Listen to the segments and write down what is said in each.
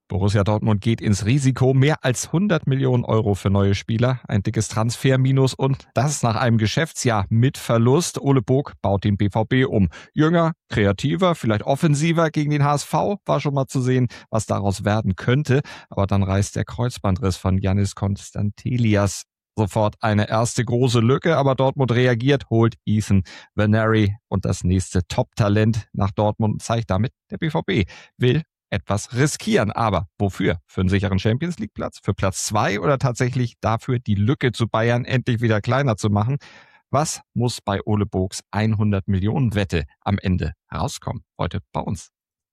Borussia Dortmund geht ins Risiko. Mehr als 100 Millionen Euro für neue Spieler. Ein dickes Transferminus und das nach einem Geschäftsjahr mit Verlust. Ole Bog baut den BVB um. Jünger, kreativer, vielleicht offensiver gegen den HSV. War schon mal zu sehen, was daraus werden könnte. Aber dann reißt der Kreuzbandriss von Giannis Konstantelias sofort eine erste große Lücke. Aber Dortmund reagiert, holt Ethan Nwaneri und das nächste Top-Talent nach Dortmund und zeigt damit, der BVB will etwas riskieren. Aber wofür? Für einen sicheren Champions-League-Platz? Für Platz 2 oder tatsächlich dafür, die Lücke zu Bayern endlich wieder kleiner zu machen? Was muss bei Ole Bogs 100 Millionen Wette am Ende rauskommen? Heute bei uns.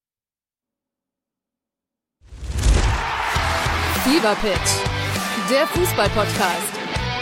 Fever Pitch, der Fußball-Podcast.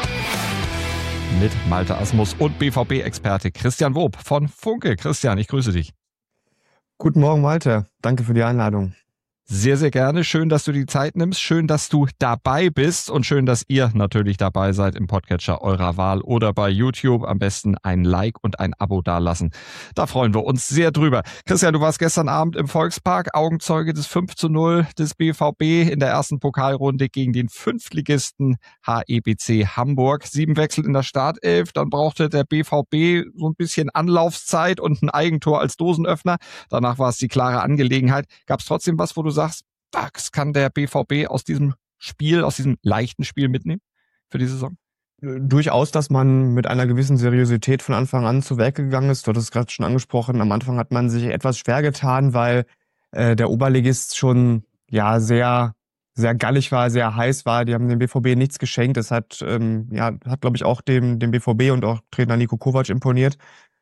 Mit Malte Asmus und BVB-Experte Christian Wob von Funke. Christian, ich grüße dich. Guten Morgen, Malte. Danke für die Einladung. Sehr, sehr gerne. Schön, dass du die Zeit nimmst. Schön, dass du dabei bist und schön, dass ihr natürlich dabei seid im Podcatcher eurer Wahl oder bei YouTube. Am besten ein Like und ein Abo dalassen. Da freuen wir uns sehr drüber. Christian, du warst gestern Abend im Volkspark, Augenzeuge des 5:0 des BVB in der ersten Pokalrunde gegen den Fünftligisten HEBC Hamburg. 7 Wechsel in der Startelf. Dann brauchte der BVB so ein bisschen Anlaufzeit und ein Eigentor als Dosenöffner. Danach war es die klare Angelegenheit. Gab es trotzdem was, wo du sagst, das kann der BVB aus diesem Spiel, aus diesem leichten Spiel mitnehmen für die Saison? Durchaus, dass man mit einer gewissen Seriosität von Anfang an zu Werke gegangen ist. Du hattest es gerade schon angesprochen. Am Anfang hat man sich etwas schwer getan, weil der Oberligist schon sehr, sehr gallig war, sehr heiß war. Die haben dem BVB nichts geschenkt. Das hat glaube ich, auch dem BVB und auch Trainer Niko Kovac imponiert.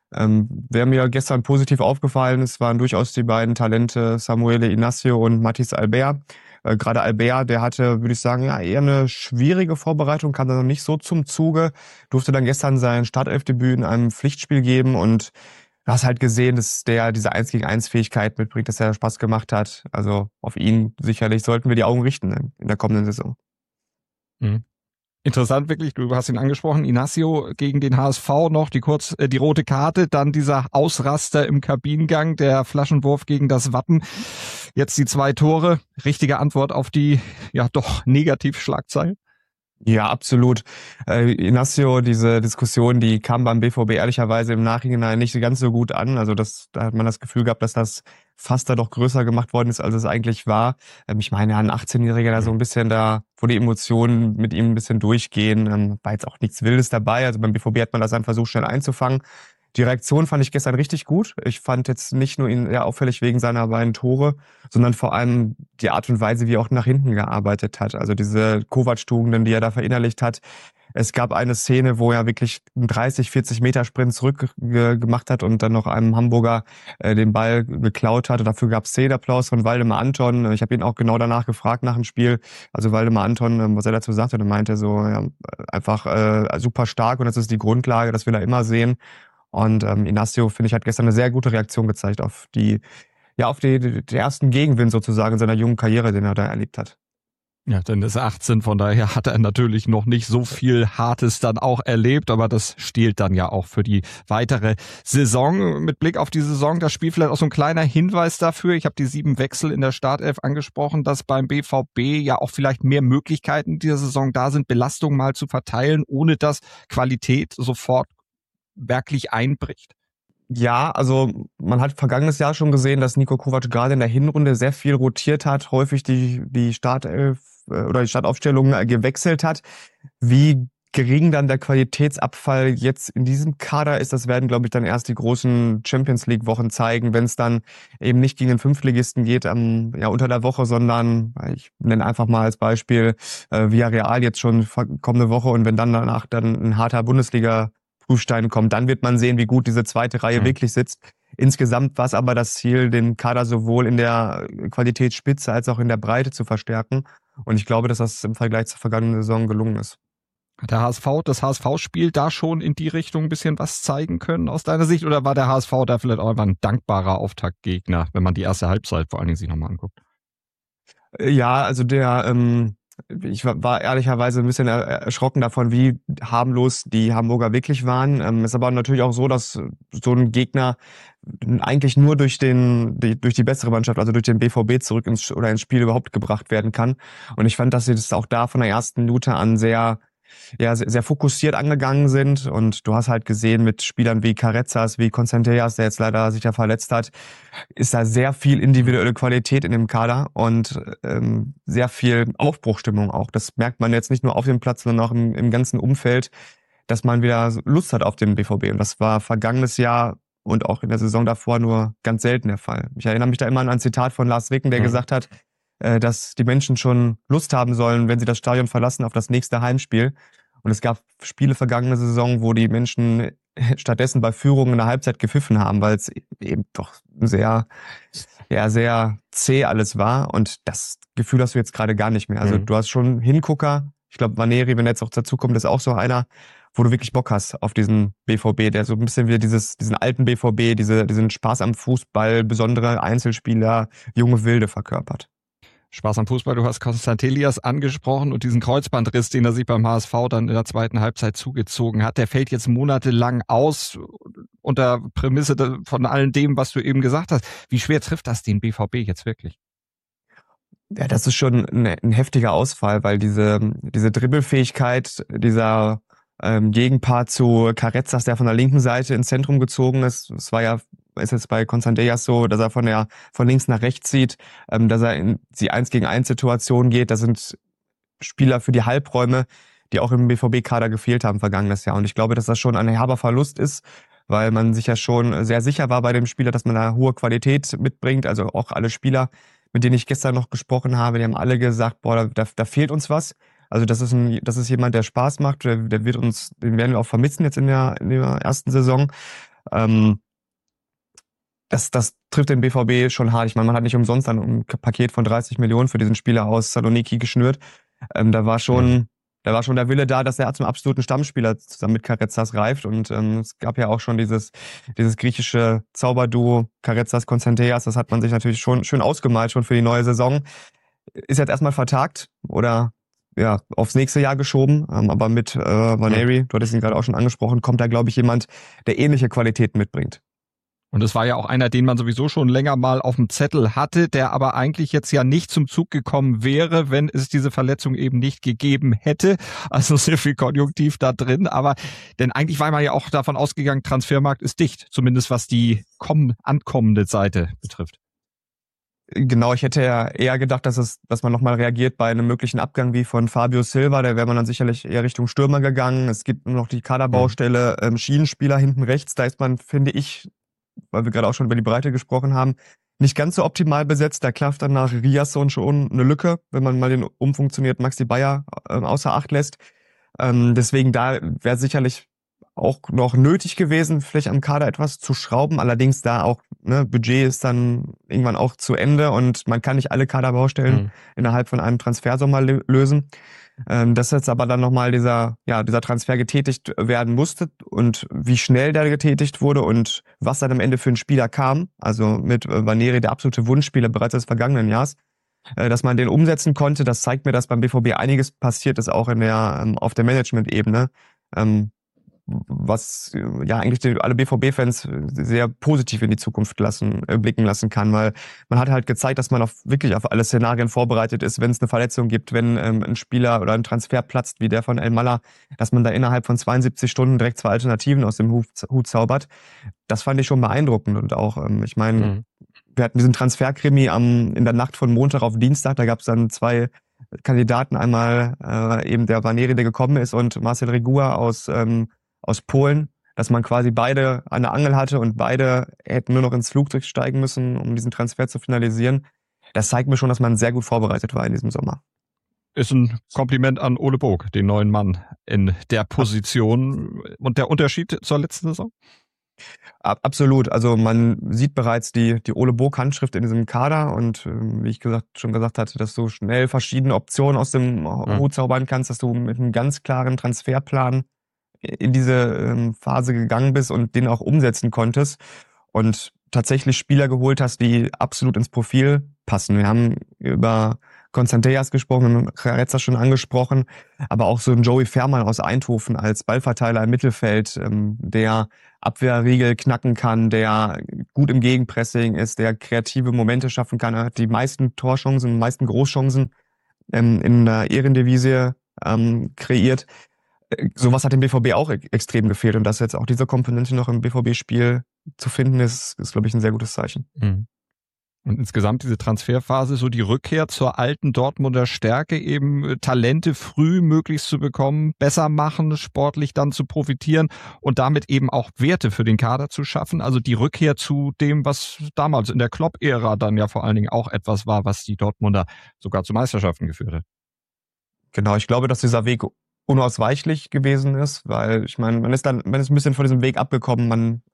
Wer mir gestern positiv aufgefallen ist, waren durchaus die beiden Talente Samuele Inácio und Mathys Albert. Gerade Albert, der hatte, würde ich sagen, eher eine schwierige Vorbereitung, kam da noch nicht so zum Zuge, durfte dann gestern sein Startelfdebüt in einem Pflichtspiel geben und du hast halt gesehen, dass der diese 1-gegen-1-Fähigkeit mitbringt, dass er Spaß gemacht hat. Also auf ihn sicherlich sollten wir die Augen richten in der kommenden Saison. Mhm. Interessant wirklich, du hast ihn angesprochen, Inácio gegen den HSV noch, die rote Karte, dann dieser Ausraster im Kabinengang, der Flaschenwurf gegen das Wappen, jetzt die 2 Tore, richtige Antwort auf die, doch Negativschlagzeilen? Ja, absolut. Inácio, diese Diskussion, die kam beim BVB ehrlicherweise im Nachhinein nicht ganz so gut an. Also da hat man das Gefühl gehabt, dass das fast da doch größer gemacht worden ist, als es eigentlich war. Ich meine, ein 18-Jähriger da so ein bisschen da, wo die Emotionen mit ihm ein bisschen durchgehen, war jetzt auch nichts Wildes dabei. Also beim BVB hat man das dann versucht, schnell einzufangen. Die Reaktion fand ich gestern richtig gut. Ich fand jetzt nicht nur ihn sehr auffällig wegen seiner beiden Tore, sondern vor allem die Art und Weise, wie er auch nach hinten gearbeitet hat. Also diese Kovac-Tugenden, die er da verinnerlicht hat. Es gab eine Szene, wo er wirklich einen 30-40 Meter Sprint zurück gemacht hat und dann noch einem Hamburger den Ball geklaut hat. Und dafür gab es Szenenapplaus von Waldemar Anton. Ich habe ihn auch genau danach gefragt nach dem Spiel. Also Waldemar Anton, was er dazu sagte, der meinte so, einfach super stark und das ist die Grundlage, das will er immer sehen. Und Inácio, finde ich, hat gestern eine sehr gute Reaktion gezeigt auf die ersten Gegenwind sozusagen in seiner jungen Karriere, den er da erlebt hat. Ja, denn ist 18, von daher hat er natürlich noch nicht so viel Hartes dann auch erlebt, aber das stiehlt dann ja auch für die weitere Saison. Mit Blick auf die Saison, das Spiel vielleicht auch so ein kleiner Hinweis dafür. Ich habe die 7 Wechsel in der Startelf angesprochen, dass beim BVB ja auch vielleicht mehr Möglichkeiten dieser Saison da sind, Belastungen mal zu verteilen, ohne dass Qualität sofort wirklich einbricht. Ja, also man hat vergangenes Jahr schon gesehen, dass Niko Kovac gerade in der Hinrunde sehr viel rotiert hat, häufig die Startelf oder die Startaufstellung gewechselt hat. Wie gering dann der Qualitätsabfall jetzt in diesem Kader ist, das werden, glaube ich, dann erst die großen Champions-League-Wochen zeigen, wenn es dann eben nicht gegen den Fünftligisten geht unter der Woche, sondern, ich nenne einfach mal als Beispiel Villarreal jetzt schon kommende Woche und wenn dann danach dann ein harter Bundesliga-Prüfstein kommt, dann wird man sehen, wie gut diese zweite Reihe wirklich sitzt. Insgesamt war es aber das Ziel, den Kader sowohl in der Qualitätsspitze als auch in der Breite zu verstärken. Und ich glaube, dass das im Vergleich zur vergangenen Saison gelungen ist. Hat das HSV-Spiel da schon in die Richtung ein bisschen was zeigen können aus deiner Sicht? Oder war der HSV da vielleicht auch einfach ein dankbarer Auftaktgegner, wenn man die erste Halbzeit vor allen Dingen sich nochmal anguckt? Ja, also der ich war ehrlicherweise ein bisschen erschrocken davon, wie harmlos die Hamburger wirklich waren. Ist aber natürlich auch so, dass so ein Gegner eigentlich nur durch die bessere Mannschaft, also durch den BVB zurück ins Spiel überhaupt gebracht werden kann. Und ich fand, dass sie das auch da von der ersten Minute an sehr fokussiert angegangen sind. Und du hast halt gesehen mit Spielern wie Carrezzas, wie Constanteas, der jetzt leider sich ja verletzt hat, ist da sehr viel individuelle Qualität in dem Kader und sehr viel Aufbruchstimmung auch. Das merkt man jetzt nicht nur auf dem Platz, sondern auch im ganzen Umfeld, dass man wieder Lust hat auf den BVB. Und das war vergangenes Jahr und auch in der Saison davor nur ganz selten der Fall. Ich erinnere mich da immer an ein Zitat von Lars Ricken, der gesagt hat, dass die Menschen schon Lust haben sollen, wenn sie das Stadion verlassen, auf das nächste Heimspiel. Und es gab Spiele vergangene Saison, wo die Menschen stattdessen bei Führungen in der Halbzeit gepfiffen haben, weil es eben doch sehr zäh alles war. Und das Gefühl hast du jetzt gerade gar nicht mehr. Also du hast schon Hingucker. Ich glaube, Vaneri, wenn er jetzt auch dazu kommt, ist auch so einer, wo du wirklich Bock hast auf diesen BVB, der so ein bisschen wie diesen alten BVB, diesen Spaß am Fußball, besondere Einzelspieler, junge Wilde verkörpert. Spaß am Fußball, du hast Constantelias angesprochen und diesen Kreuzbandriss, den er sich beim HSV dann in der zweiten Halbzeit zugezogen hat, der fällt jetzt monatelang aus unter Prämisse von all dem, was du eben gesagt hast. Wie schwer trifft das den BVB jetzt wirklich? Ja, das ist schon ein heftiger Ausfall, weil diese Dribbelfähigkeit, dieser Gegenpart zu Carrezzas, der von der linken Seite ins Zentrum gezogen ist, ist jetzt bei Constanteas so, dass er von links nach rechts zieht, dass er in die 1-gegen-1 Situation geht. Das sind Spieler für die Halbräume, die auch im BVB-Kader gefehlt haben vergangenes Jahr. Und ich glaube, dass das schon ein herber Verlust ist, weil man sich ja schon sehr sicher war bei dem Spieler, dass man da hohe Qualität mitbringt. Also auch alle Spieler, mit denen ich gestern noch gesprochen habe, die haben alle gesagt, boah, da fehlt uns was. Also das ist jemand, der Spaß macht, den werden wir auch vermissen jetzt in der ersten Saison. Das trifft den BVB schon hart. Ich meine, man hat nicht umsonst ein Paket von 30 Millionen für diesen Spieler aus Saloniki geschnürt. Da war schon der Wille da, dass er zum absoluten Stammspieler zusammen mit Carrezzas reift. Und es gab ja auch schon dieses griechische Zauberduo Carrezzas, Constanteas. Das hat man sich natürlich schon schön ausgemalt, schon für die neue Saison. Ist jetzt erstmal vertagt oder aufs nächste Jahr geschoben. Aber mit Vaneri, du hattest ihn gerade auch schon angesprochen, kommt da, glaube ich, jemand, der ähnliche Qualitäten mitbringt. Und es war ja auch einer, den man sowieso schon länger mal auf dem Zettel hatte, der aber eigentlich jetzt ja nicht zum Zug gekommen wäre, wenn es diese Verletzung eben nicht gegeben hätte. Also sehr viel Konjunktiv da drin. Aber denn eigentlich war man ja auch davon ausgegangen, Transfermarkt ist dicht, zumindest was die ankommende Seite betrifft. Genau, ich hätte ja eher gedacht, dass man nochmal reagiert bei einem möglichen Abgang wie von Fabio Silva. Da wäre man dann sicherlich eher Richtung Stürmer gegangen. Es gibt nur noch die Kaderbaustelle Schienenspieler hinten rechts. Da ist man, finde ich, weil wir gerade auch schon über die Breite gesprochen haben, nicht ganz so optimal besetzt. Da klafft dann nach Riasson schon eine Lücke, wenn man mal den umfunktioniert Maxi Bayer außer Acht lässt. Deswegen da wäre sicherlich auch noch nötig gewesen, vielleicht am Kader etwas zu schrauben. Allerdings da auch, Budget ist dann irgendwann auch zu Ende und man kann nicht alle Kaderbaustellen innerhalb von einem Transfersommer lösen. Dass jetzt aber dann nochmal dieser Transfer getätigt werden musste und wie schnell der getätigt wurde und was dann am Ende für einen Spieler kam, also mit Vaneri, der absolute Wunschspieler bereits des vergangenen Jahres, dass man den umsetzen konnte, das zeigt mir, dass beim BVB einiges passiert ist, auch auf der Management-Ebene, was eigentlich alle BVB-Fans sehr positiv in die Zukunft blicken lassen kann, weil man hat halt gezeigt, dass man wirklich auf alle Szenarien vorbereitet ist, wenn es eine Verletzung gibt, wenn ein Spieler oder ein Transfer platzt, wie der von El Malla, dass man da innerhalb von 72 Stunden direkt 2 Alternativen aus dem Hut zaubert. Das fand ich schon beeindruckend und auch, ich meine, wir hatten diesen Transferkrimi in der Nacht von Montag auf Dienstag, da gab es dann 2 Kandidaten, einmal eben der Vaneri, der gekommen ist, und Marcel Regua aus Polen, dass man quasi beide an der Angel hatte und beide hätten nur noch ins Flugzeug steigen müssen, um diesen Transfer zu finalisieren. Das zeigt mir schon, dass man sehr gut vorbereitet war in diesem Sommer. Ist ein Kompliment an Ole Bog, den neuen Mann in der Position. Und der Unterschied zur letzten Saison? Absolut. Also man sieht bereits die Ole Bog Handschrift in diesem Kader und wie ich schon gesagt hatte, dass du schnell verschiedene Optionen aus dem Hut zaubern kannst, dass du mit einem ganz klaren Transferplan in diese Phase gegangen bist und den auch umsetzen konntest und tatsächlich Spieler geholt hast, die absolut ins Profil passen. Wir haben über Constanteas gesprochen, Karetza schon angesprochen, aber auch so ein Joey Veerman aus Eindhoven als Ballverteiler im Mittelfeld, der Abwehrriegel knacken kann, der gut im Gegenpressing ist, der kreative Momente schaffen kann, er hat die meisten Torchancen, die meisten Großchancen in der Eredivisie kreiert. Sowas hat dem BVB auch extrem gefehlt und dass jetzt auch diese Komponente noch im BVB-Spiel zu finden ist, glaube ich, ein sehr gutes Zeichen. Mhm. Und insgesamt diese Transferphase, so die Rückkehr zur alten Dortmunder Stärke, eben Talente früh möglichst zu bekommen, besser machen, sportlich dann zu profitieren und damit eben auch Werte für den Kader zu schaffen. Also die Rückkehr zu dem, was damals in der Klopp-Ära dann ja vor allen Dingen auch etwas war, was die Dortmunder sogar zu Meisterschaften geführt hat. Genau, ich glaube, dass dieser Weg unausweichlich gewesen ist, weil ich meine, man ist ein bisschen von diesem Weg abgekommen,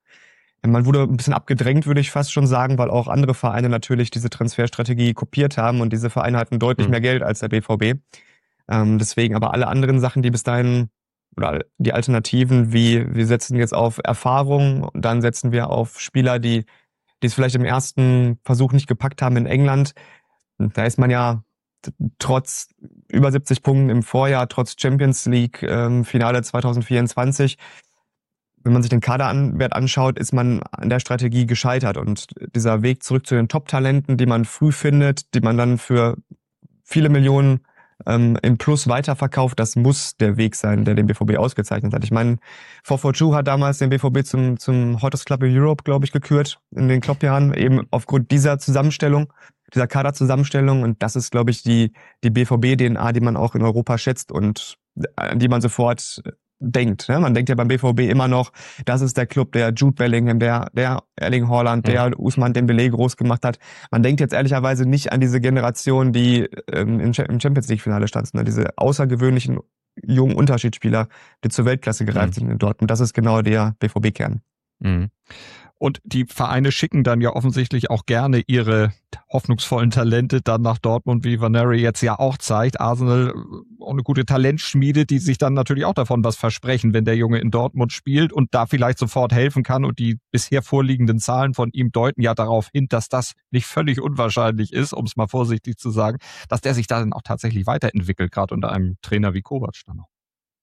man wurde ein bisschen abgedrängt, würde ich fast schon sagen, weil auch andere Vereine natürlich diese Transferstrategie kopiert haben und diese Vereine hatten deutlich mehr Geld als der BVB. Deswegen aber alle anderen Sachen, die bis dahin, oder die Alternativen, wie wir setzen jetzt auf Erfahrung und dann setzen wir auf Spieler, die es vielleicht im ersten Versuch nicht gepackt haben in England. Da ist man ja trotz über 70 Punkten im Vorjahr, trotz Champions League Finale 2024, wenn man sich den Kaderwert anschaut, ist man an der Strategie gescheitert. Und dieser Weg zurück zu den Top-Talenten, die man früh findet, die man dann für viele Millionen im Plus weiterverkauft, das muss der Weg sein, der den BVB ausgezeichnet hat. Ich meine, 442 hat damals den BVB zum Hottest Club in Europe, glaube ich, gekürt in den Klopp-Jahren, eben aufgrund dieser Zusammenstellung, dieser Kaderzusammenstellung. Und das ist, glaube ich, die BVB-DNA, die man auch in Europa schätzt und an die man sofort denkt. Ne? Man denkt ja beim BVB immer noch, das ist der Club, der Jude Bellingham, der Erling Haaland, der Ousmane Dembélé groß gemacht hat. Man denkt jetzt ehrlicherweise nicht an diese Generation, die im Champions League-Finale stand, ne? Diese außergewöhnlichen jungen Unterschiedsspieler, die zur Weltklasse gereift sind in Dortmund. Das ist genau der BVB-Kern. Mhm. Und die Vereine schicken dann ja offensichtlich auch gerne ihre hoffnungsvollen Talente dann nach Dortmund, wie Vaneri jetzt ja auch zeigt. Arsenal auch eine gute Talentschmiede, die sich dann natürlich auch davon was versprechen, wenn der Junge in Dortmund spielt und da vielleicht sofort helfen kann. Und die bisher vorliegenden Zahlen von ihm deuten ja darauf hin, dass das nicht völlig unwahrscheinlich ist, um es mal vorsichtig zu sagen, dass der sich da dann auch tatsächlich weiterentwickelt, gerade unter einem Trainer wie Kovac dann auch.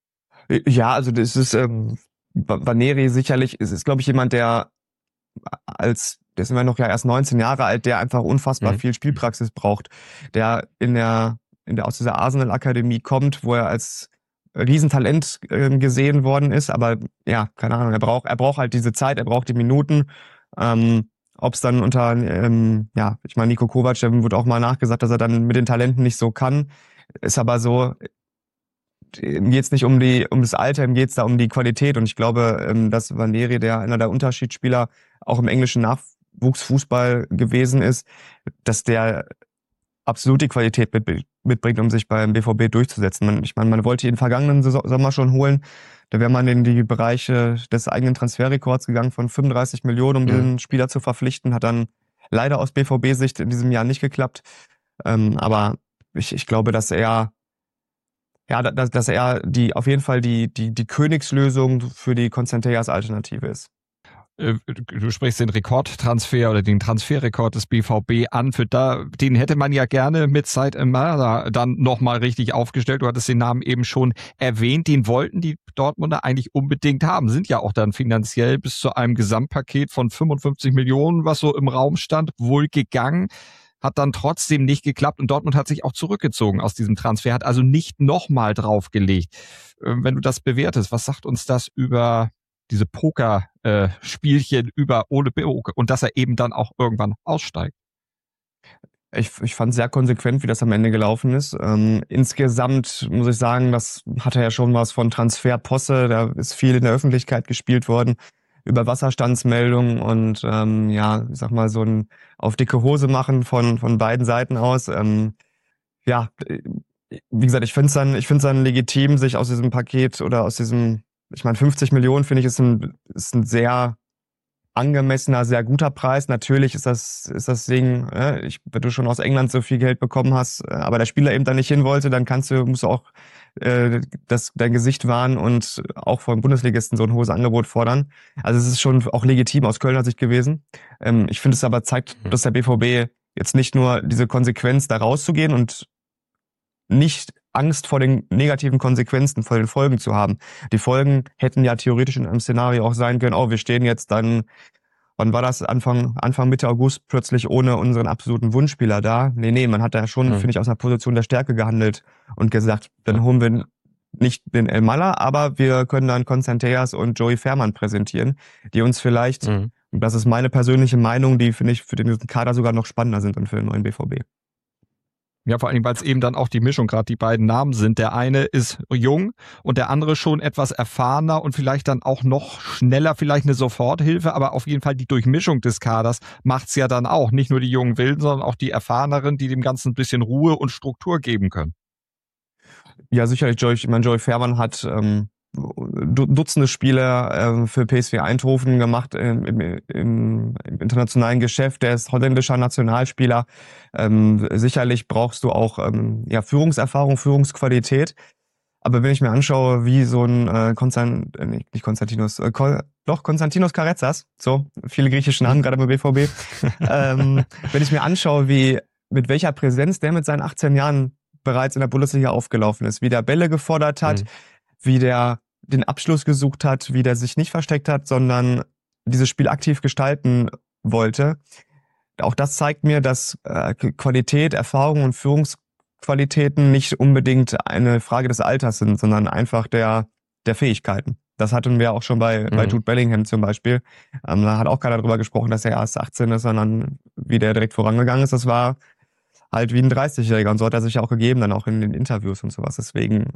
Ja, also das ist Vaneri sicherlich, ist glaube ich jemand, der der ist immer noch ja erst 19 Jahre alt, der einfach unfassbar viel Spielpraxis braucht, der aus dieser Arsenal-Akademie kommt, wo er als Riesentalent gesehen worden ist, aber ja, keine Ahnung, er braucht halt diese Zeit, er braucht die Minuten, ob es dann unter, ich meine, Niko Kovac, der wurde auch mal nachgesagt, dass er dann mit den Talenten nicht so kann, ist aber so, ihm geht's nicht um das Alter, ihm geht's da um die Qualität. Und ich glaube, dass Vaneri, der einer der Unterschiedsspieler auch im englischen Nachwuchsfußball gewesen ist, dass der absolut die Qualität mitbringt, um sich beim BVB durchzusetzen. Ich meine, man wollte ihn vergangenen Sommer schon holen. Da wäre man in die Bereiche des eigenen Transferrekords gegangen von 35 Millionen, um diesen Spieler zu verpflichten. Hat dann leider aus BVB-Sicht in diesem Jahr nicht geklappt. Aber ich glaube, dass er auf jeden Fall die Königslösung für die Constanteas Alternative ist. Du sprichst den Rekordtransfer oder den Transferrekord des BVB an. Den hätte man ja gerne mit Said Emara dann nochmal richtig aufgestellt. Du hattest den Namen eben schon erwähnt. Den wollten die Dortmunder eigentlich unbedingt haben. Sind ja auch dann finanziell bis zu einem Gesamtpaket von 55 Millionen, was so im Raum stand, wohl gegangen. Hat dann trotzdem nicht geklappt und Dortmund hat sich auch zurückgezogen aus diesem Transfer, hat also nicht nochmal draufgelegt. Wenn du das bewertest, was sagt uns das über diese Poker-Spielchen über Ole Beok und dass er eben dann auch irgendwann aussteigt? Ich fand sehr konsequent, wie das am Ende gelaufen ist. Insgesamt muss ich sagen, das hatte ja schon was von Transferposse, da ist viel in der Öffentlichkeit gespielt worden über Wasserstandsmeldungen und ich sag mal so ein auf dicke Hose machen von beiden Seiten aus. Wie gesagt, ich find's dann legitim, sich aus diesem Paket oder aus diesem, ich meine 50 Millionen finde ich ist ein sehr angemessener, sehr guter Preis. Natürlich ist das Ding, wenn du schon aus England so viel Geld bekommen hast, aber der Spieler eben da nicht hin wollte, dann musst du auch dein Gesicht wahren und auch vom Bundesligisten so ein hohes Angebot fordern. Also es ist schon auch legitim aus Kölner Sicht gewesen. Ich finde es aber zeigt, dass der BVB jetzt nicht nur diese Konsequenz da rauszugehen und nicht Angst vor den negativen Konsequenzen, vor den Folgen zu haben. Die Folgen hätten ja theoretisch in einem Szenario auch sein können, wir stehen jetzt dann, wann war das, Anfang Mitte August plötzlich ohne unseren absoluten Wunschspieler da. Nee, man hat da schon, finde ich, aus einer Position der Stärke gehandelt und gesagt, dann holen wir nicht den El Mala, aber wir können dann Constanteas und Joey Fährmann präsentieren, die uns vielleicht, das ist meine persönliche Meinung, die, finde ich, für den Kader sogar noch spannender sind und für den neuen BVB. Ja, vor allem, weil es eben dann auch die Mischung, gerade die beiden Namen sind. Der eine ist jung und der andere schon etwas erfahrener und vielleicht dann auch noch schneller, vielleicht eine Soforthilfe, aber auf jeden Fall die Durchmischung des Kaders macht's ja dann auch. Nicht nur die jungen Wilden, sondern auch die Erfahreneren, die dem Ganzen ein bisschen Ruhe und Struktur geben können. Ja, sicherlich. Joey Fährmann hat Dutzende Spiele für PSV Eindhoven gemacht im internationalen Geschäft. Der ist holländischer Nationalspieler. Sicherlich brauchst du auch Führungserfahrung, Führungsqualität. Aber wenn ich mir anschaue, wie so ein Konstantinos Karetzas, so viele griechische Namen gerade beim BVB, wenn ich mir anschaue, mit welcher Präsenz der mit seinen 18 Jahren bereits in der Bundesliga aufgelaufen ist, wie der Bälle gefordert hat, wie der den Abschluss gesucht hat, wie der sich nicht versteckt hat, sondern dieses Spiel aktiv gestalten wollte. Auch das zeigt mir, dass Qualität, Erfahrung und Führungsqualitäten nicht unbedingt eine Frage des Alters sind, sondern einfach der Fähigkeiten. Das hatten wir auch schon bei Jude Bellingham zum Beispiel. Da hat auch keiner drüber gesprochen, dass er erst 18 ist, sondern wie der direkt vorangegangen ist. Das war halt wie ein 30-Jähriger und so hat er sich ja auch gegeben, dann auch in den Interviews und sowas. Deswegen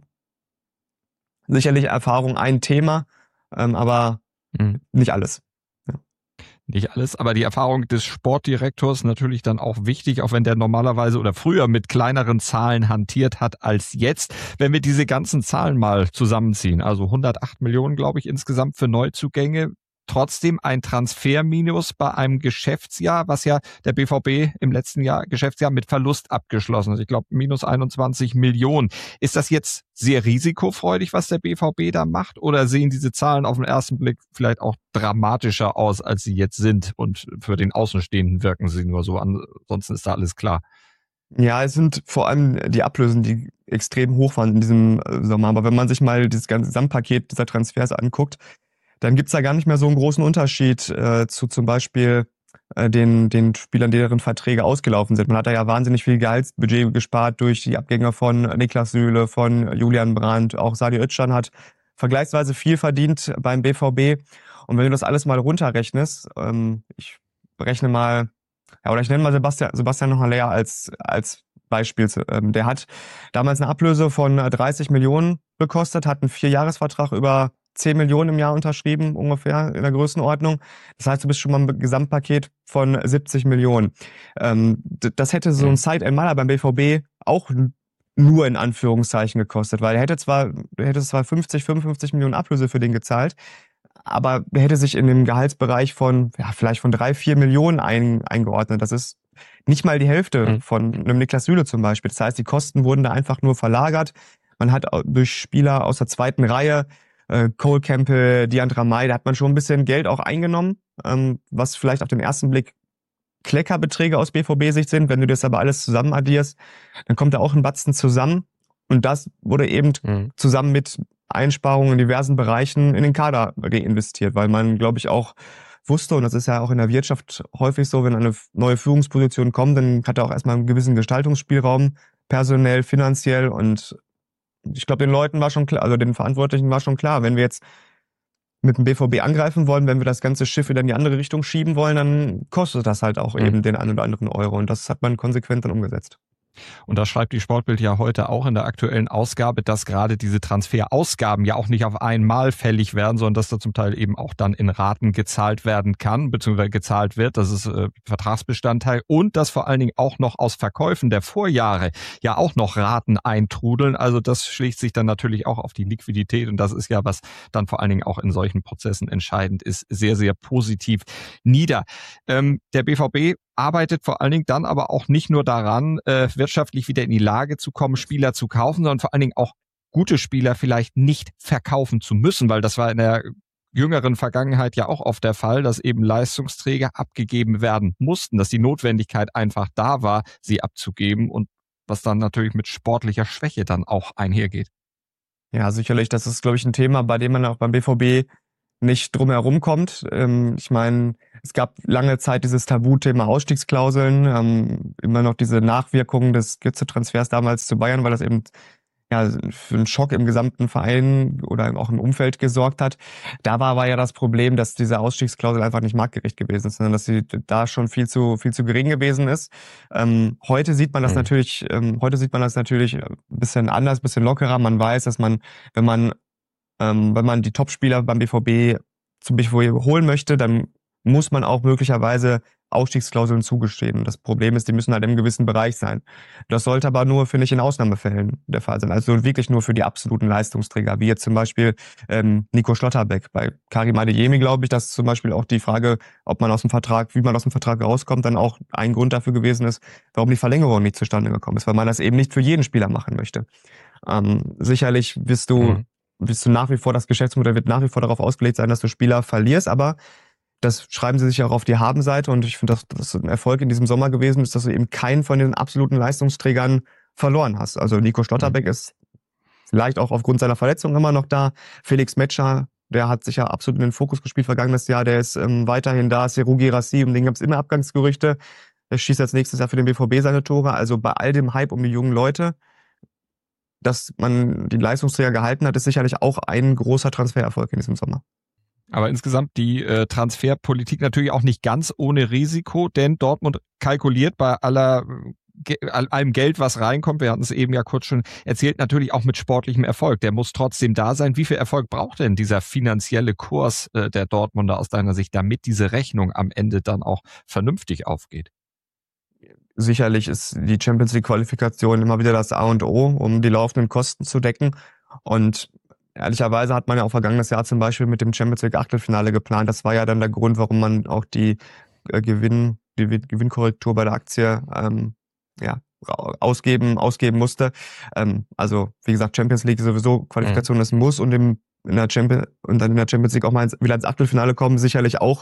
sicherlich Erfahrung ein Thema, aber nicht alles. Ja. Nicht alles, aber die Erfahrung des Sportdirektors natürlich dann auch wichtig, auch wenn der normalerweise oder früher mit kleineren Zahlen hantiert hat als jetzt. Wenn wir diese ganzen Zahlen mal zusammenziehen, also 108 Millionen, glaube ich, insgesamt für Neuzugänge, trotzdem ein Transferminus bei einem Geschäftsjahr, was ja der BVB im letzten Geschäftsjahr mit Verlust abgeschlossen hat. Ich glaube, minus 21 Millionen. Ist das jetzt sehr risikofreudig, was der BVB da macht? Oder sehen diese Zahlen auf den ersten Blick vielleicht auch dramatischer aus, als sie jetzt sind? Und für den Außenstehenden wirken sie nur so, ansonsten ist da alles klar. Ja, es sind vor allem die Ablösen, die extrem hoch waren in diesem Sommer. Aber wenn man sich mal das ganze Gesamtpaket dieser Transfers anguckt, dann gibt's da gar nicht mehr so einen großen Unterschied zu zum Beispiel den Spielern, deren Verträge ausgelaufen sind. Man hat da ja wahnsinnig viel Gehaltsbudget gespart durch die Abgänge von Niklas Süle, von Julian Brandt. Auch Sadi Özcan hat vergleichsweise viel verdient beim BVB. Und wenn du das alles mal runterrechnest, ich nenne mal Sebastian Haller als Beispiel. Der hat damals eine Ablöse von 30 Millionen bekostet, hat einen 4-Jahres-Vertrag über 10 Millionen im Jahr unterschrieben, ungefähr in der Größenordnung. Das heißt, du bist schon mal im Gesamtpaket von 70 Millionen. Das hätte so ein Said El Mala beim BVB auch nur in Anführungszeichen gekostet, weil er hätte zwar 50, 55 Millionen Ablöse für den gezahlt, aber er hätte sich in dem Gehaltsbereich von vielleicht von 3-4 Millionen eingeordnet. Das ist nicht mal die Hälfte von einem Niklas Süle zum Beispiel. Das heißt, die Kosten wurden da einfach nur verlagert. Man hat durch Spieler aus der zweiten Reihe, Cole Campbell, Diandra May, da hat man schon ein bisschen Geld auch eingenommen, was vielleicht auf den ersten Blick Kleckerbeträge aus BVB-Sicht sind. Wenn du das aber alles zusammen addierst, dann kommt da auch ein Batzen zusammen. Und das wurde eben zusammen mit Einsparungen in diversen Bereichen in den Kader reinvestiert, weil man, glaube ich, auch wusste, und das ist ja auch in der Wirtschaft häufig so, wenn eine neue Führungsposition kommt, dann hat er auch erstmal einen gewissen Gestaltungsspielraum, personell, finanziell, und ich glaube, den Leuten war schon klar, also den Verantwortlichen war schon klar, wenn wir jetzt mit dem BVB angreifen wollen, wenn wir das ganze Schiff wieder in die andere Richtung schieben wollen, dann kostet das halt auch eben den einen oder anderen Euro. Und das hat man konsequent dann umgesetzt. Und das schreibt die Sportbild ja heute auch in der aktuellen Ausgabe, dass gerade diese Transferausgaben ja auch nicht auf einmal fällig werden, sondern dass da zum Teil eben auch dann in Raten gezahlt werden kann, beziehungsweise gezahlt wird. Das ist Vertragsbestandteil. Und dass vor allen Dingen auch noch aus Verkäufen der Vorjahre ja auch noch Raten eintrudeln. Also das schlägt sich dann natürlich auch auf die Liquidität. Und das ist ja, was dann vor allen Dingen auch in solchen Prozessen entscheidend ist, sehr, sehr positiv nieder. Der BVB arbeitet vor allen Dingen dann aber auch nicht nur daran, wirtschaftlich wieder in die Lage zu kommen, Spieler zu kaufen, sondern vor allen Dingen auch gute Spieler vielleicht nicht verkaufen zu müssen, weil das war in der jüngeren Vergangenheit ja auch oft der Fall, dass eben Leistungsträger abgegeben werden mussten, dass die Notwendigkeit einfach da war, sie abzugeben und was dann natürlich mit sportlicher Schwäche dann auch einhergeht. Ja, sicherlich. Das ist, glaube ich, ein Thema, bei dem man auch beim BVB nicht drum herum kommt. Ich meine, es gab lange Zeit dieses Tabuthema Ausstiegsklauseln, immer noch diese Nachwirkungen des Götze-Transfers damals zu Bayern, weil das eben ja für einen Schock im gesamten Verein oder auch im Umfeld gesorgt hat. Da war aber ja das Problem, dass diese Ausstiegsklausel einfach nicht marktgerecht gewesen ist, sondern dass sie da schon viel zu gering gewesen ist. Heute sieht man das natürlich ein bisschen anders, ein bisschen lockerer. Man weiß, dass man, wenn man die Topspieler beim BVB zum BVB holen möchte, dann muss man auch möglicherweise Ausstiegsklauseln zugestehen. Das Problem ist, die müssen halt im gewissen Bereich sein. Das sollte aber nur, finde ich, in Ausnahmefällen der Fall sein. Also wirklich nur für die absoluten Leistungsträger, wie jetzt zum Beispiel Nico Schlotterbeck. Bei Karim Adeyemi glaube ich, dass zum Beispiel auch die Frage, wie man aus dem Vertrag rauskommt, dann auch ein Grund dafür gewesen ist, warum die Verlängerung nicht zustande gekommen ist, weil man das eben nicht für jeden Spieler machen möchte. Sicherlich wirst du nach wie vor, das Geschäftsmodell wird nach wie vor darauf ausgelegt sein, dass du Spieler verlierst, aber das schreiben sie sich auch auf die Habenseite und ich finde, dass das ein Erfolg in diesem Sommer gewesen ist, dass du eben keinen von den absoluten Leistungsträgern verloren hast. Also Nico Schlotterbeck ist vielleicht auch aufgrund seiner Verletzung immer noch da. Felix Metscher, der hat sich ja absolut in den Fokus gespielt vergangenes Jahr, der ist weiterhin da. Seru Girassi, um den gab es immer Abgangsgerüchte. Der schießt jetzt nächstes Jahr für den BVB seine Tore. Also bei all dem Hype um die jungen Leute, dass man die Leistungsträger gehalten hat, ist sicherlich auch ein großer Transfererfolg in diesem Sommer. Aber insgesamt die Transferpolitik natürlich auch nicht ganz ohne Risiko, denn Dortmund kalkuliert bei allem Geld, was reinkommt, wir hatten es eben ja kurz schon erzählt, natürlich auch mit sportlichem Erfolg. Der muss trotzdem da sein. Wie viel Erfolg braucht denn dieser finanzielle Kurs der Dortmunder aus deiner Sicht, damit diese Rechnung am Ende dann auch vernünftig aufgeht? Sicherlich ist die Champions-League-Qualifikation immer wieder das A und O, um die laufenden Kosten zu decken. Und ehrlicherweise hat man ja auch vergangenes Jahr zum Beispiel mit dem Champions-League-Achtelfinale geplant. Das war ja dann der Grund, warum man auch die Gewinnkorrektur bei der Aktie ausgeben musste. Also wie gesagt, Champions League sowieso Qualifikation ist ein Muss und in der Champions League auch mal wieder ins Achtelfinale kommen, sicherlich auch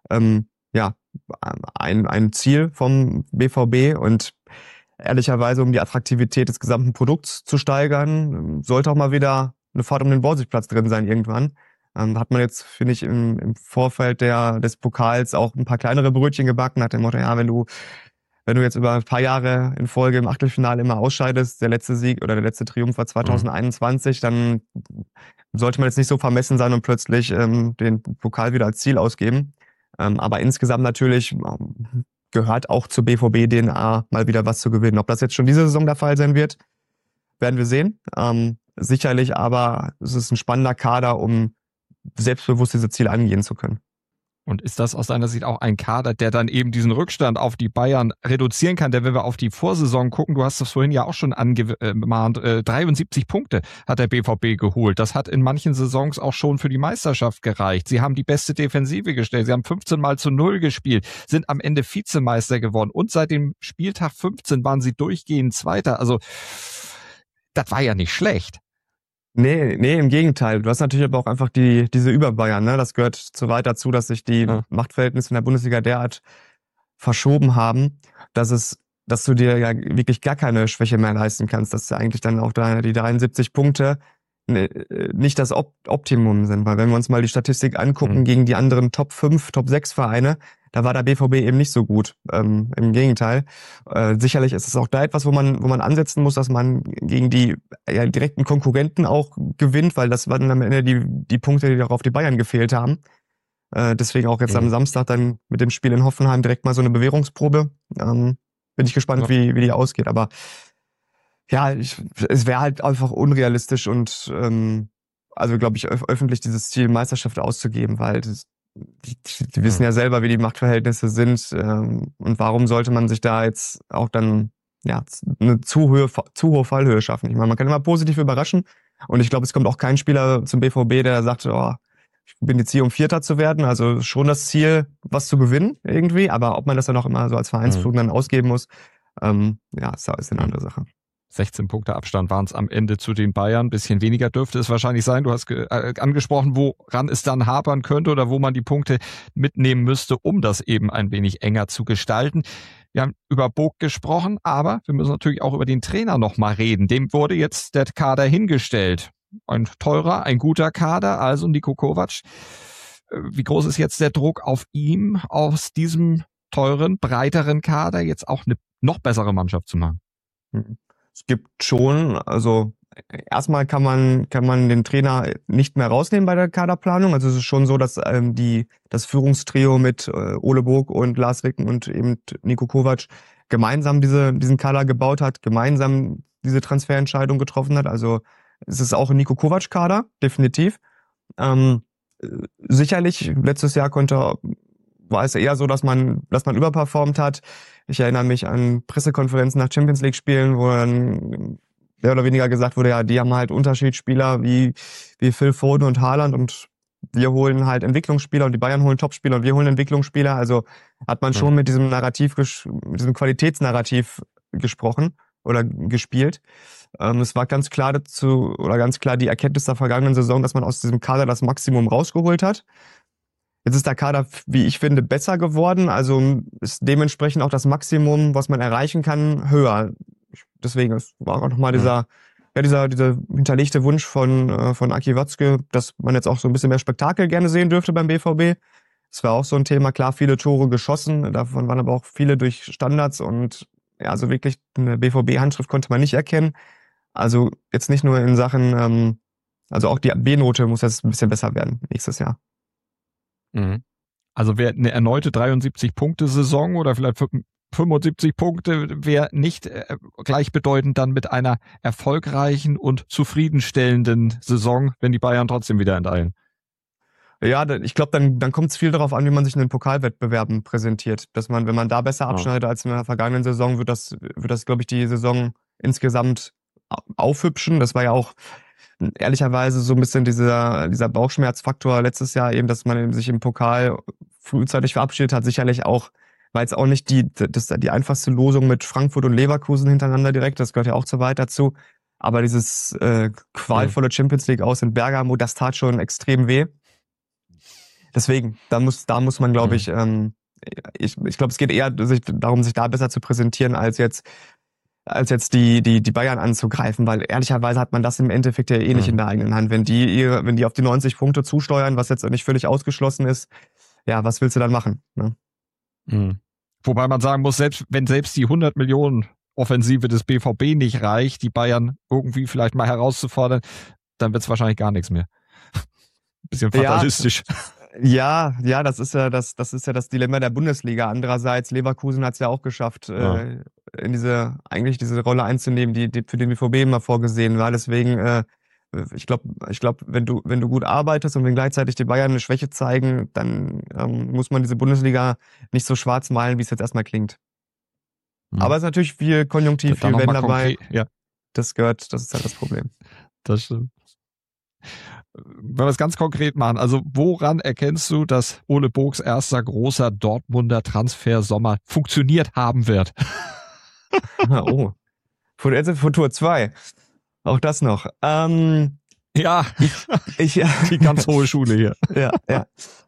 ein Ziel vom BVB und ehrlicherweise, um die Attraktivität des gesamten Produkts zu steigern, sollte auch mal wieder eine Fahrt um den Borsigplatz drin sein irgendwann. Hat man jetzt, finde ich, im Vorfeld des Pokals auch ein paar kleinere Brötchen gebacken, nach dem Motto, ja, wenn du jetzt über ein paar Jahre in Folge im Achtelfinale immer ausscheidest, der letzte Sieg oder der letzte Triumph war 2021, dann sollte man jetzt nicht so vermessen sein und plötzlich den Pokal wieder als Ziel ausgeben. Aber insgesamt natürlich gehört auch zur BVB-DNA mal wieder was zu gewinnen. Ob das jetzt schon diese Saison der Fall sein wird, werden wir sehen. Sicherlich, aber es ist ein spannender Kader, um selbstbewusst diese Ziele angehen zu können. Und ist das aus deiner Sicht auch ein Kader, der dann eben diesen Rückstand auf die Bayern reduzieren kann? Denn wenn wir auf die Vorsaison gucken, du hast das vorhin ja auch schon angemahnt, 73 Punkte hat der BVB geholt. Das hat in manchen Saisons auch schon für die Meisterschaft gereicht. Sie haben die beste Defensive gestellt. Sie haben 15-0 gespielt, sind am Ende Vizemeister geworden. Und seit dem Spieltag 15 waren sie durchgehend Zweiter. Also das war ja nicht schlecht. Nee, im Gegenteil. Du hast natürlich aber auch einfach diese Überbayern, ne? Das gehört so weit dazu, dass sich die Machtverhältnisse in der Bundesliga derart verschoben haben, dass du dir ja wirklich gar keine Schwäche mehr leisten kannst, dass eigentlich dann auch die 73 Punkte nicht das Optimum sind. Weil wenn wir uns mal die Statistik angucken gegen die anderen Top 5, Top 6 Vereine, da war der BVB eben nicht so gut. Im Gegenteil. Sicherlich ist es auch da etwas, wo man ansetzen muss, dass man gegen die direkten Konkurrenten auch gewinnt, weil das waren am Ende die Punkte, die darauf die Bayern gefehlt haben. Deswegen auch jetzt am Samstag dann mit dem Spiel in Hoffenheim direkt mal so eine Bewährungsprobe. Bin ich gespannt, wie die ausgeht. Aber ja, es wäre halt einfach unrealistisch und also glaube ich öffentlich dieses Ziel Meisterschaft auszugeben, weil die wissen ja selber, wie die Machtverhältnisse sind und warum sollte man sich da jetzt auch dann eine zu hohe Fallhöhe schaffen. Ich meine, man kann immer positiv überraschen und ich glaube, es kommt auch kein Spieler zum BVB, der sagt, ich bin jetzt hier, um Vierter zu werden, also schon das Ziel, was zu gewinnen irgendwie, aber ob man das dann auch immer so als Vereinsführung dann ausgeben muss, ist eine andere Sache. 16 Punkte Abstand waren es am Ende zu den Bayern. Bisschen weniger dürfte es wahrscheinlich sein. Du hast angesprochen, woran es dann hapern könnte oder wo man die Punkte mitnehmen müsste, um das eben ein wenig enger zu gestalten. Wir haben über Bog gesprochen, aber wir müssen natürlich auch über den Trainer nochmal reden. Dem wurde jetzt der Kader hingestellt. Ein teurer, ein guter Kader, also Niko Kovac. Wie groß ist jetzt der Druck auf ihm, aus diesem teuren, breiteren Kader jetzt auch eine noch bessere Mannschaft zu machen? Es gibt schon, also erstmal kann man den Trainer nicht mehr rausnehmen bei der Kaderplanung. Also es ist schon so, dass das Führungstrio mit Ole Bog und Lars Ricken und eben Niko Kovac gemeinsam diesen Kader gebaut hat, gemeinsam diese Transferentscheidung getroffen hat. Also es ist auch ein Niko Kovac Kader, definitiv. Sicherlich, letztes Jahr war es eher so, dass man überperformt hat. Ich erinnere mich an Pressekonferenzen nach Champions League Spielen, wo dann mehr oder weniger gesagt wurde, ja, die haben halt Unterschiedsspieler wie Phil Foden und Haaland und wir holen halt Entwicklungsspieler und die Bayern holen Topspieler und wir holen Entwicklungsspieler. Also hat man schon mit diesem mit diesem Qualitätsnarrativ gesprochen oder gespielt. Es war ganz klar die Erkenntnis der vergangenen Saison, dass man aus diesem Kader das Maximum rausgeholt hat. Jetzt ist der Kader, wie ich finde, besser geworden. Also ist dementsprechend auch das Maximum, was man erreichen kann, höher. Deswegen war auch nochmal dieser hinterlegte Wunsch von Aki Watzke, dass man jetzt auch so ein bisschen mehr Spektakel gerne sehen dürfte beim BVB. Das war auch so ein Thema. Klar, viele Tore geschossen. Davon waren aber auch viele durch Standards und ja, also wirklich eine BVB-Handschrift konnte man nicht erkennen. Also jetzt nicht nur in Sachen, also auch die B-Note muss jetzt ein bisschen besser werden nächstes Jahr. Also wäre eine erneute 73-Punkte-Saison oder vielleicht 75 Punkte wäre nicht gleichbedeutend dann mit einer erfolgreichen und zufriedenstellenden Saison, wenn die Bayern trotzdem wieder enteilen. Ja, ich glaube, dann kommt es viel darauf an, wie man sich in den Pokalwettbewerben präsentiert. Dass man, wenn man da besser abschneidet als in der vergangenen Saison, wird das, glaube ich, die Saison insgesamt aufhübschen. Das war ja auch ehrlicherweise so ein bisschen dieser Bauchschmerzfaktor letztes Jahr eben, dass man sich im Pokal frühzeitig verabschiedet hat. Sicherlich auch, war jetzt auch nicht die einfachste Losung mit Frankfurt und Leverkusen hintereinander direkt. Das gehört ja auch zu weit dazu. Aber dieses qualvolle Champions League aus in Bergamo, das tat schon extrem weh. Deswegen, da muss man, glaube ich, ich glaube, es geht eher darum, sich da besser zu präsentieren, als jetzt die Bayern anzugreifen, weil ehrlicherweise hat man das im Endeffekt ja eh nicht in der eigenen Hand. Wenn die auf die 90 Punkte zusteuern, was jetzt nicht völlig ausgeschlossen ist, ja, was willst du dann machen? Ne? Wobei man sagen muss, selbst die 100 Millionen Offensive des BVB nicht reicht, die Bayern irgendwie vielleicht mal herauszufordern, dann wird es wahrscheinlich gar nichts mehr. Bisschen fatalistisch. Ja, das ist ja das Dilemma der Bundesliga. Andererseits, Leverkusen hat es ja auch geschafft, in diese Rolle einzunehmen, die für den BVB immer vorgesehen war. Deswegen, ich glaube, wenn du gut arbeitest und wenn gleichzeitig die Bayern eine Schwäche zeigen, dann muss man diese Bundesliga nicht so schwarz malen, wie es jetzt erstmal klingt. Aber es ist natürlich viel Konjunktiv, viel Wenn dabei. Ja. Das ist halt das Problem. Das stimmt. Wenn wir es ganz konkret machen, also woran erkennst du, dass Ole Bogs erster großer Dortmunder Transfersommer funktioniert haben wird? Oh, Futur 2. Auch das noch. Ja, die ganz hohe Schule hier. Ja.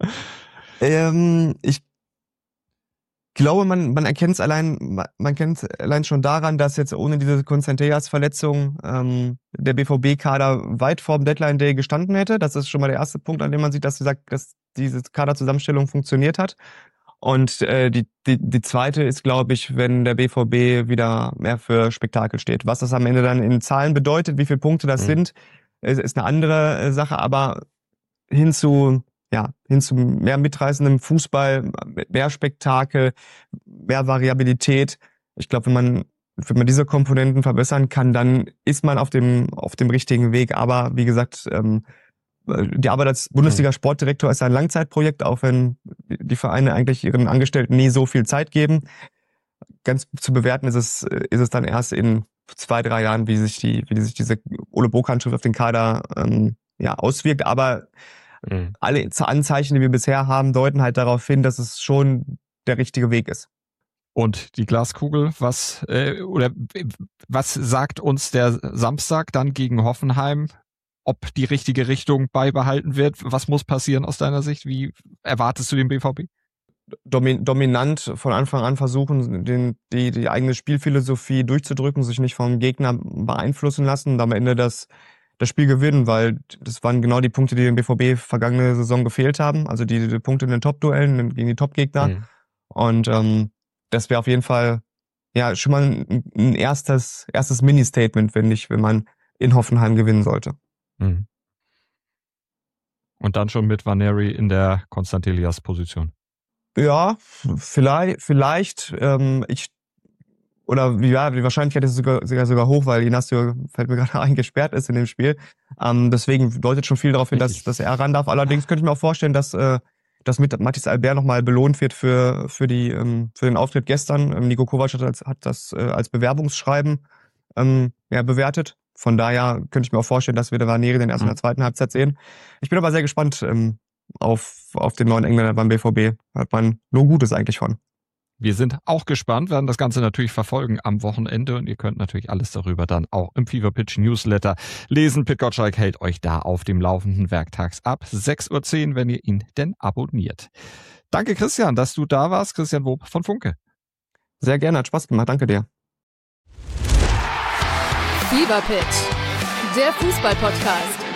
Ich glaube, man erkennt es allein schon daran, dass jetzt ohne diese Konstanteas-Verletzung der BVB-Kader weit vorm Deadline-Day gestanden hätte. Das ist schon mal der erste Punkt, an dem man sieht, dass diese Kaderzusammenstellung funktioniert hat. Und die zweite ist, glaube ich, wenn der BVB wieder mehr für Spektakel steht. Was das am Ende dann in Zahlen bedeutet, wie viele Punkte das sind, ist eine andere Sache. Aber hin zu mehr mitreißendem Fußball, mehr Spektakel, mehr Variabilität. Ich glaube, wenn man diese Komponenten verbessern kann, dann ist man auf dem richtigen Weg. Aber wie gesagt, die Arbeit als Bundesliga-Sportdirektor ist ein Langzeitprojekt, auch wenn die Vereine eigentlich ihren Angestellten nie so viel Zeit geben. Ganz zu bewerten ist es dann erst in 2-3 Jahren, wie sich diese Ole Bog-Handschrift auf den Kader auswirkt. Aber alle Anzeichen, die wir bisher haben, deuten halt darauf hin, dass es schon der richtige Weg ist. Und die Glaskugel, was sagt uns der Samstag dann gegen Hoffenheim? Ob die richtige Richtung beibehalten wird? Was muss passieren aus deiner Sicht? Wie erwartest du den BVB? Dominant von Anfang an versuchen, die eigene Spielphilosophie durchzudrücken, sich nicht vom Gegner beeinflussen lassen und am Ende das Spiel gewinnen, weil das waren genau die Punkte, die dem BVB vergangene Saison gefehlt haben. Also die Punkte in den Top-Duellen gegen die Top-Gegner. Mhm. Und das wäre auf jeden Fall ja schon mal ein erstes Mini-Statement, wenn man in Hoffenheim gewinnen sollte. Mhm. Und dann schon mit Vaneri in der Constantelias-Position. Ja, vielleicht. Die Wahrscheinlichkeit ist sogar hoch, weil Inacio, fällt mir gerade ein, gesperrt ist in dem Spiel. Deswegen deutet schon viel darauf hin, dass er ran darf. Allerdings könnte ich mir auch vorstellen, dass mit Mathis Albert nochmal belohnt wird für den Auftritt gestern. Niko Kovac hat das als Bewerbungsschreiben bewertet. Von daher könnte ich mir auch vorstellen, dass wir da Vaneri den erst in der zweiten Halbzeit sehen. Ich bin aber sehr gespannt auf den neuen Engländer beim BVB. Hört man nur Gutes eigentlich von. Wir sind auch gespannt, werden das Ganze natürlich verfolgen am Wochenende und ihr könnt natürlich alles darüber dann auch im Fever Pitch Newsletter lesen. Pit Gottschalk hält euch da auf dem Laufenden werktags ab 6:10 Uhr, wenn ihr ihn denn abonniert. Danke Christian, dass du da warst. Christian Wob von Funke. Sehr gerne, hat Spaß gemacht. Danke dir. Fever Pitch, der Fußball-Podcast.